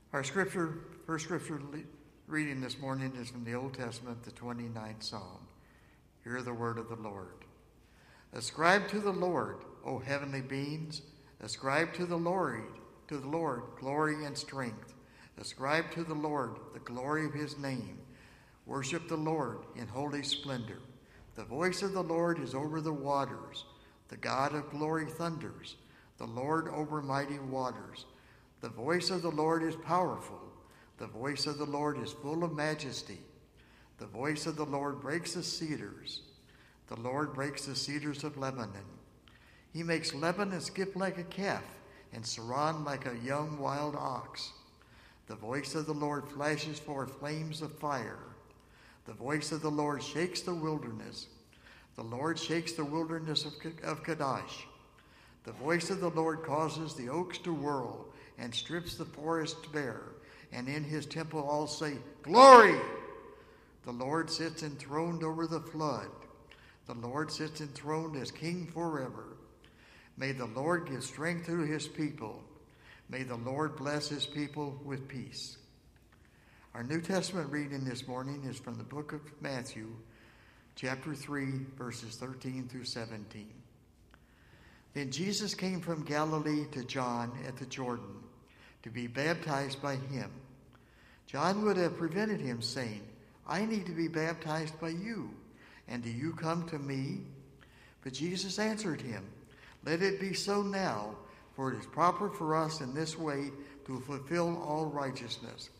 Our first scripture reading this morning is from the Old Testament, the 29th Psalm. Hear the word of the Lord. Ascribe to the Lord, O heavenly beings. Ascribe to the Lord glory and strength. Ascribe to the Lord the glory of his name. Worship the Lord in holy splendor. The voice of the Lord is over the waters. The God of glory thunders. The Lord over mighty waters. The voice of the Lord is powerful. The voice of the Lord is full of majesty. The voice of the Lord breaks the cedars. The Lord breaks the cedars of Lebanon. He makes Lebanon skip like a calf and Saron like a young wild ox. The voice of the Lord flashes forth flames of fire. The voice of the Lord shakes the wilderness. The Lord shakes the wilderness of Kadesh. The voice of the Lord causes the oaks to whirl and strips the forest bare, and in his temple all say, Glory! The Lord sits enthroned over the flood. The Lord sits enthroned as king forever. May the Lord give strength to his people. May the Lord bless his people with peace. Our New Testament reading this morning is from the book of Matthew, chapter 3, verses 13 through 17. Then Jesus came from Galilee to John at the Jordan to be baptized by him. John would have prevented him, saying, I need to be baptized by you, and do you come to me? But Jesus answered him, Let it be so now, for it is proper for us in this way to fulfill all righteousness.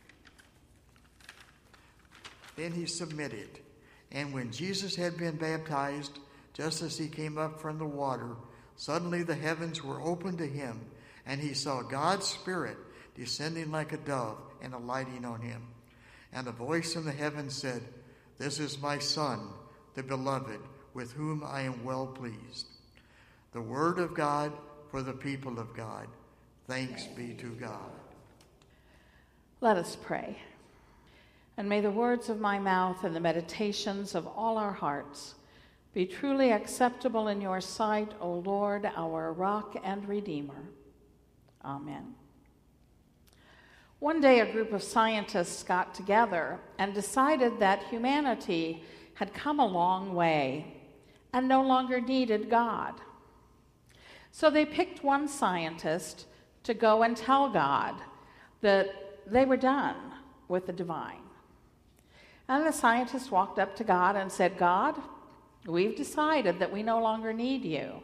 Then he submitted, and when Jesus had been baptized, just as he came up from the water, suddenly the heavens were opened to him, and he saw God's Spirit descending like a dove and alighting on him. And a voice from the heavens said, This is my Son, the beloved, with whom I am well pleased. The word of God for the people of God. Thanks be to God. Let us pray. And may the words of my mouth and the meditations of all our hearts be truly acceptable in your sight, O Lord, our rock and redeemer. Amen. One day, a group of scientists got together and decided that humanity had come a long way and no longer needed God. So they picked one scientist to go and tell God that they were done with the divine. And the scientist walked up to God and said, God, we've decided that we no longer need you.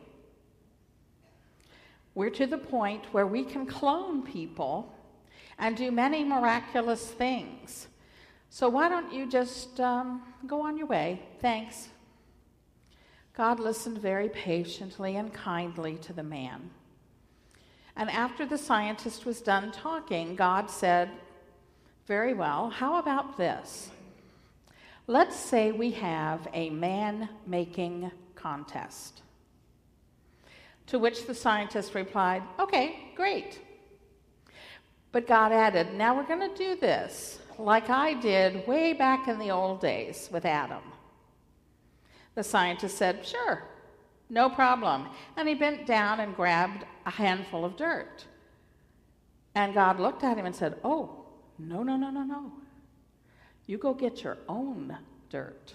We're to the point where we can clone people and do many miraculous things. So why don't you just go on your way? Thanks. God listened very patiently and kindly to the man. And after the scientist was done talking, God said, very well, how about this? Let's say we have a man-making contest. To which the scientist replied, okay, great. But God added, now we're going to do this like I did way back in the old days with Adam. The scientist said, sure, no problem. And he bent down and grabbed a handful of dirt. And God looked at him and said, oh, no. You go get your own dirt.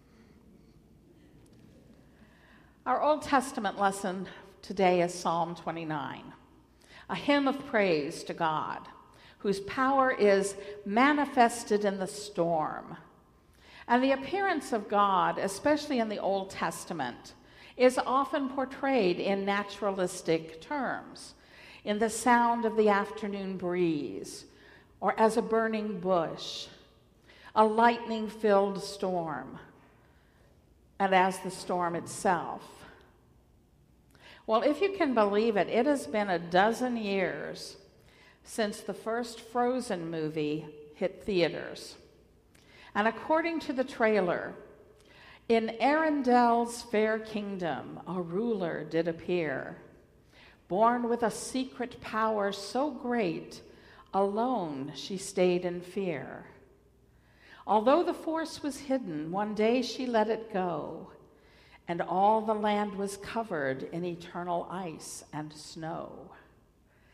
Our Old Testament lesson today is Psalm 29, a hymn of praise to God, whose power is manifested in the storm. And the appearance of God, especially in the Old Testament, is often portrayed in naturalistic terms, in the sound of the afternoon breeze, or as a burning bush, a lightning-filled storm, and as the storm itself. Well, if you can believe it, it has been a dozen years since the first Frozen movie hit theaters. And according to the trailer, in Arendelle's fair kingdom, a ruler did appear, born with a secret power so great, alone she stayed in fear. Although the force was hidden, one day she let it go, and all the land was covered in eternal ice and snow.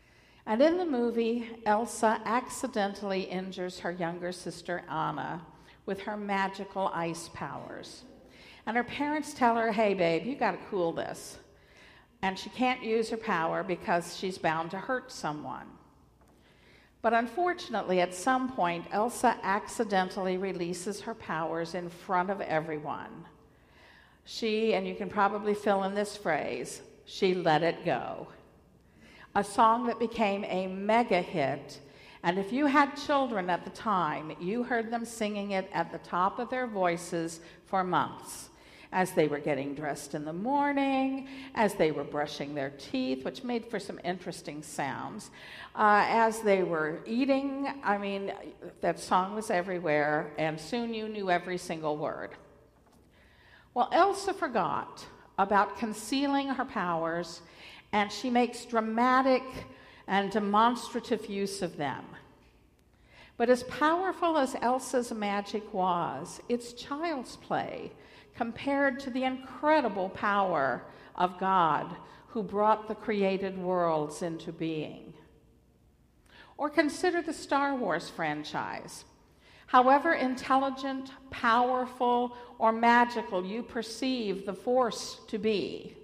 And in the movie, Elsa accidentally injures her younger sister Anna with her magical ice powers. And her parents tell her, hey, babe, you got to cool this. And she can't use her power because she's bound to hurt someone. But unfortunately, at some point, Elsa accidentally releases her powers in front of everyone. She, and you can probably fill in this phrase, she let it go. A song that became a mega hit, and if you had children at the time, you heard them singing it at the top of their voices for months, as they were getting dressed in the morning, as they were brushing their teeth, which made for some interesting sounds, as they were eating. I mean, that song was everywhere, and soon you knew every single word. Well, Elsa forgot about concealing her powers, and she makes dramatic and demonstrative use of them. But as powerful as Elsa's magic was, it's child's play compared to the incredible power of God who brought the created worlds into being. Or consider the Star Wars franchise. However intelligent, powerful, or magical you perceive the Force to be,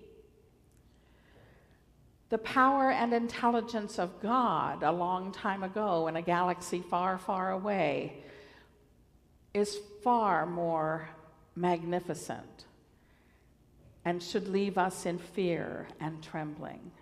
the power and intelligence of God a long time ago in a galaxy far, far away is far more magnificent and should leave us in fear and trembling.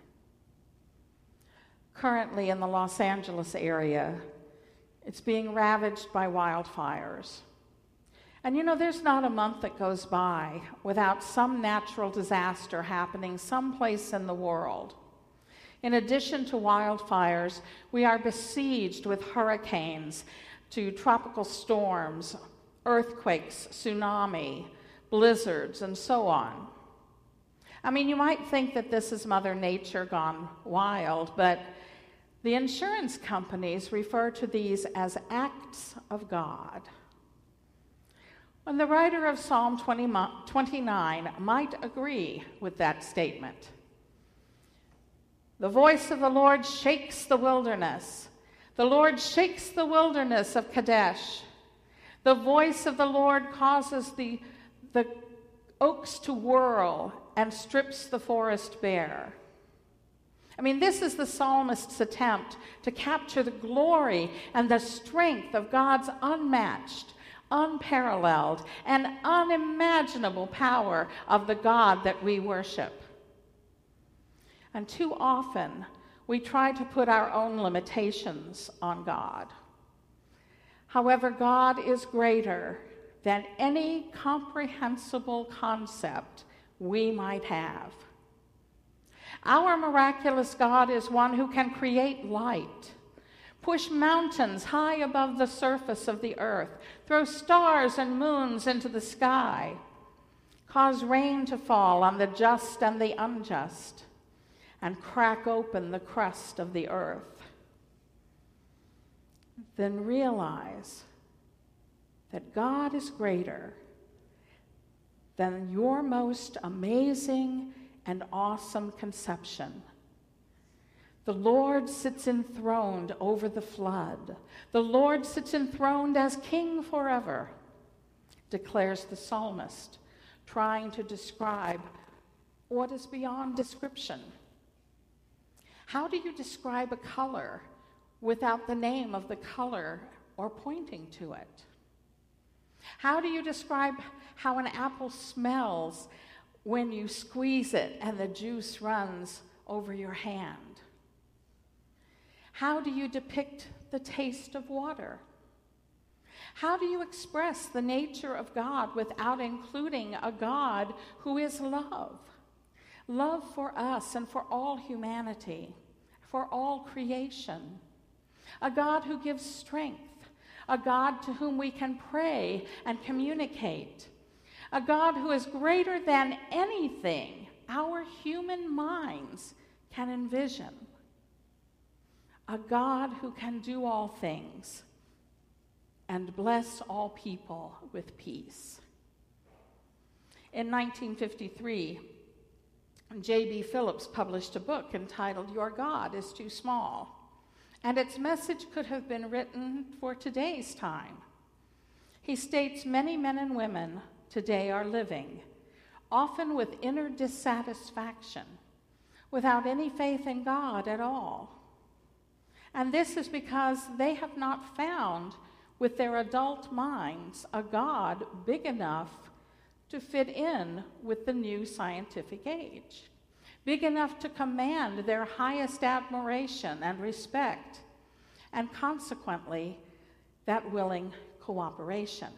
Currently in the Los Angeles area, it's being ravaged by wildfires. And you know, there's not a month that goes by without some natural disaster happening someplace in the world. In addition to wildfires, we are besieged with hurricanes, to tropical storms, earthquakes, tsunami, blizzards, and so on. I mean, you might think that this is Mother Nature gone wild, but the insurance companies refer to these as acts of God. And the writer of Psalm 29 might agree with that statement. The voice of the Lord shakes the wilderness. The Lord shakes the wilderness of Kadesh. The voice of the Lord causes the oaks to whirl and strips the forest bare. I mean, this is the psalmist's attempt to capture the glory and the strength of God's unmatched, unparalleled, and unimaginable power of the God that we worship. And too often, we try to put our own limitations on God. However, God is greater than any comprehensible concept we might have. Our miraculous God is one who can create light, push mountains high above the surface of the earth, throw stars and moons into the sky, cause rain to fall on the just and the unjust, and crack open the crust of the earth. Then realize that God is greater than your most amazing and awesome conception. The Lord sits enthroned over the flood. The Lord sits enthroned as king forever, declares the psalmist, trying to describe what is beyond description. How do you describe a color without the name of the color or pointing to it? How do you describe how an apple smells when you squeeze it and the juice runs over your hand? How do you depict the taste of water? How do you express the nature of God without including a God who is love? Love for us and for all humanity, for all creation. A God who gives strength. A God to whom we can pray and communicate. A God who is greater than anything our human minds can envision. A God who can do all things and bless all people with peace. In 1953, J.B. Phillips published a book entitled Your God is Too Small. and its message could have been written for today's time. He states many men and women today are living, often with inner dissatisfaction, without any faith in God at all. And this is because they have not found, with their adult minds, a God big enough to fit in with the new scientific age, big enough to command their highest admiration and respect, and consequently, that willing cooperation.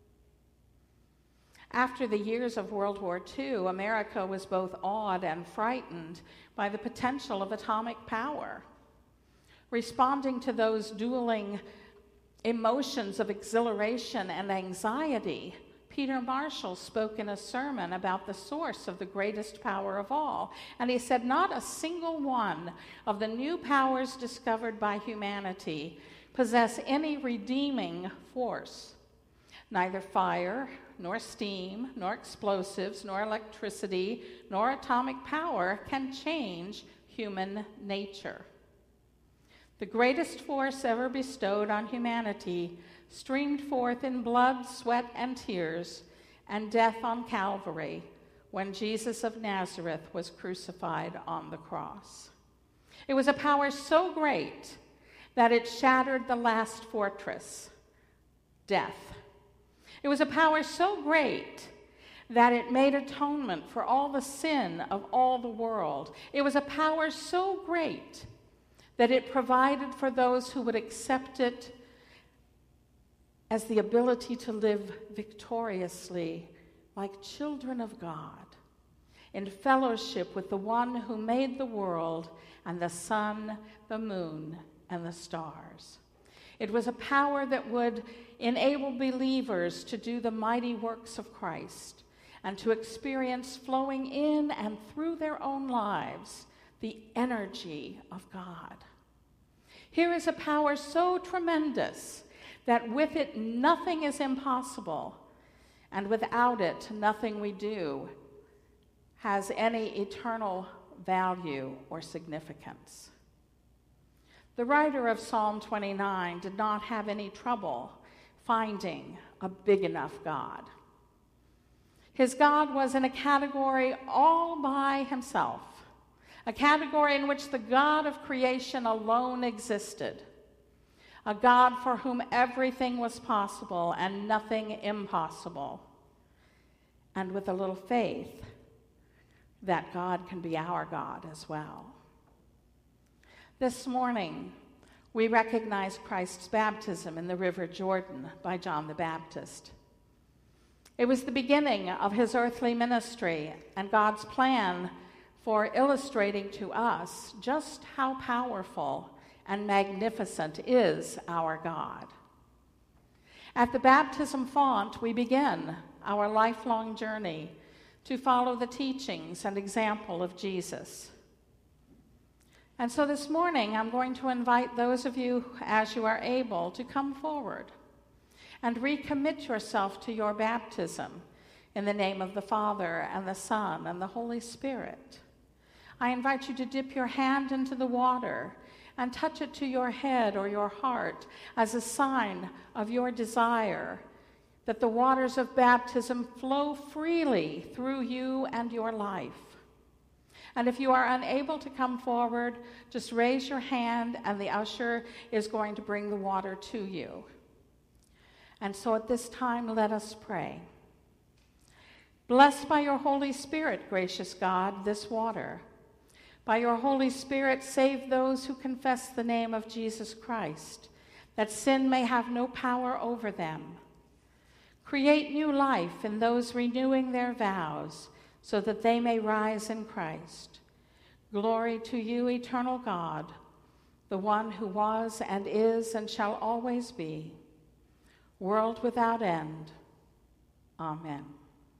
After the years of World War II, America was both awed and frightened by the potential of atomic power. Responding to those dueling emotions of exhilaration and anxiety, Peter Marshall spoke in a sermon about the source of the greatest power of all. And he said, not a single one of the new powers discovered by humanity possess any redeeming force. Neither fire, nor steam, nor explosives, nor electricity, nor atomic power can change human nature. The greatest force ever bestowed on humanity streamed forth in blood, sweat, and tears, and death on Calvary when Jesus of Nazareth was crucified on the cross. It was a power so great that it shattered the last fortress, death. It was a power so great that it made atonement for all the sin of all the world. It was a power so great that it provided for those who would accept it as the ability to live victoriously like children of God, in fellowship with the one who made the world and the sun, the moon, and the stars. It was a power that would enable believers to do the mighty works of Christ and to experience flowing in and through their own lives the energy of God. Here is a power so tremendous that with it nothing is impossible, and without it nothing we do has any eternal value or significance. The writer of Psalm 29 did not have any trouble finding a big enough God. His God was in a category all by himself, a category in which the God of creation alone existed, a God for whom everything was possible and nothing impossible. And with a little faith, that God can be our God as well. This morning, we recognize Christ's baptism in the River Jordan by John the Baptist. It was the beginning of his earthly ministry and God's plan for illustrating to us just how powerful and magnificent is our God. At the baptism font, we begin our lifelong journey to follow the teachings and example of Jesus. And so this morning, I'm going to invite those of you, as you are able, to come forward and recommit yourself to your baptism in the name of the Father and the Son and the Holy Spirit. I invite you to dip your hand into the water and touch it to your head or your heart as a sign of your desire that the waters of baptism flow freely through you and your life. And if you are unable to come forward, just raise your hand and the usher is going to bring the water to you. And so at this time, let us pray. Bless by your Holy Spirit, gracious God, this water. By your Holy Spirit, save those who confess the name of Jesus Christ, that sin may have no power over them. Create new life in those renewing their vows, so that they may rise in Christ. Glory to you, eternal God, the one who was and is and shall always be, world without end. Amen.